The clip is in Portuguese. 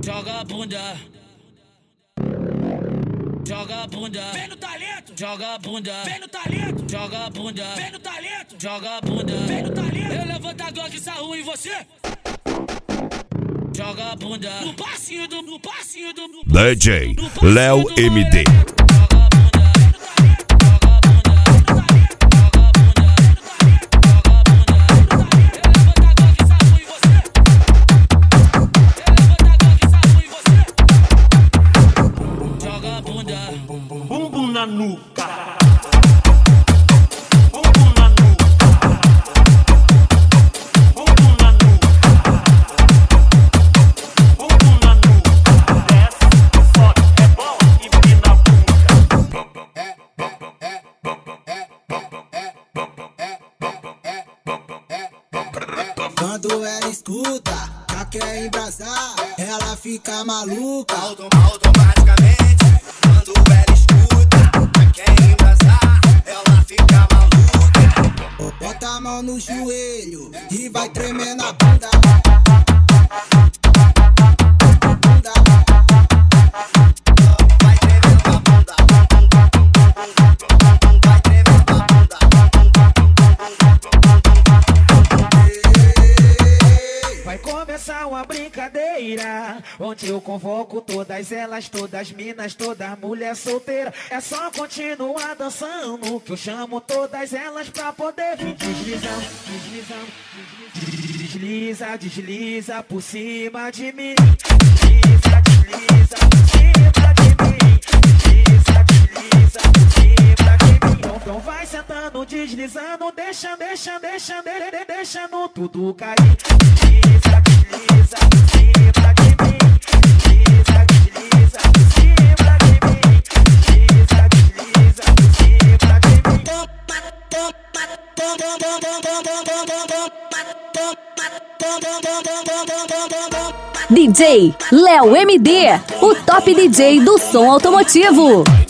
joga a bunda. Joga a bunda, vem no talento, joga a bunda, vem no talento, joga a bunda, vem no talento, joga a bunda, vem no talento. Eu levanto a Glock, sarro em você. Joga a bunda, no passinho do DJ Léo MD. Bumbum na nuca. Quando ela escuta, já quer embrasar, ela fica maluca. Automaticamente, quando ela escuta, já quer embrasar, ela fica maluca. Bota a mão no joelho e vai tremer na bunda. Vai tremer na bunda. Vai tremer na bunda. Vai começar uma brincadeira, onde eu convoco todas elas, todas minas, todas mulher solteira. É só continuar dançando, que eu chamo todas elas pra poder vir deslizando, deslizando, desliza, desliza por cima de mim. Desliza, desliza por cima de mim. Desliza, desliza por cima de mim. Então vai sentando, deslizando, deixando tudo cair. Desliza, desliza por cima de mim. Desliza, desliza por cima de mim. Desliza, desliza por cima de mim. DJ Léo MD, o top DJ do som automotivo.